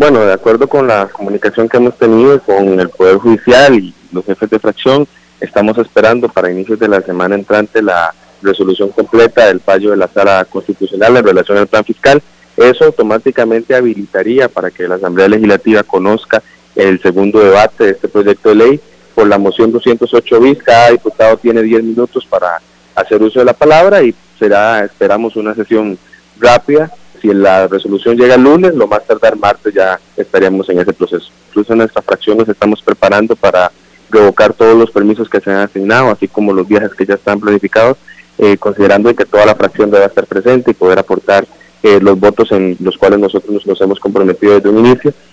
Bueno, de acuerdo con la comunicación que hemos tenido con el Poder Judicial y los jefes de fracción, estamos esperando para inicios de la semana entrante la resolución completa del fallo de la Sala Constitucional en relación al plan fiscal. Eso automáticamente habilitaría para que la Asamblea Legislativa conozca el segundo debate de este proyecto de ley por la moción 208 bis. Cada diputado tiene 10 minutos para hacer uso de la palabra y será, esperamos, una sesión rápida. Si la resolución llega el lunes, lo más tardar martes ya estaríamos en ese proceso. Incluso en nuestra fracción nos estamos preparando para revocar todos los permisos que se han asignado, así como los viajes que ya están planificados, considerando que toda la fracción debe estar presente y poder aportar los votos en los cuales nosotros nos hemos comprometido desde un inicio.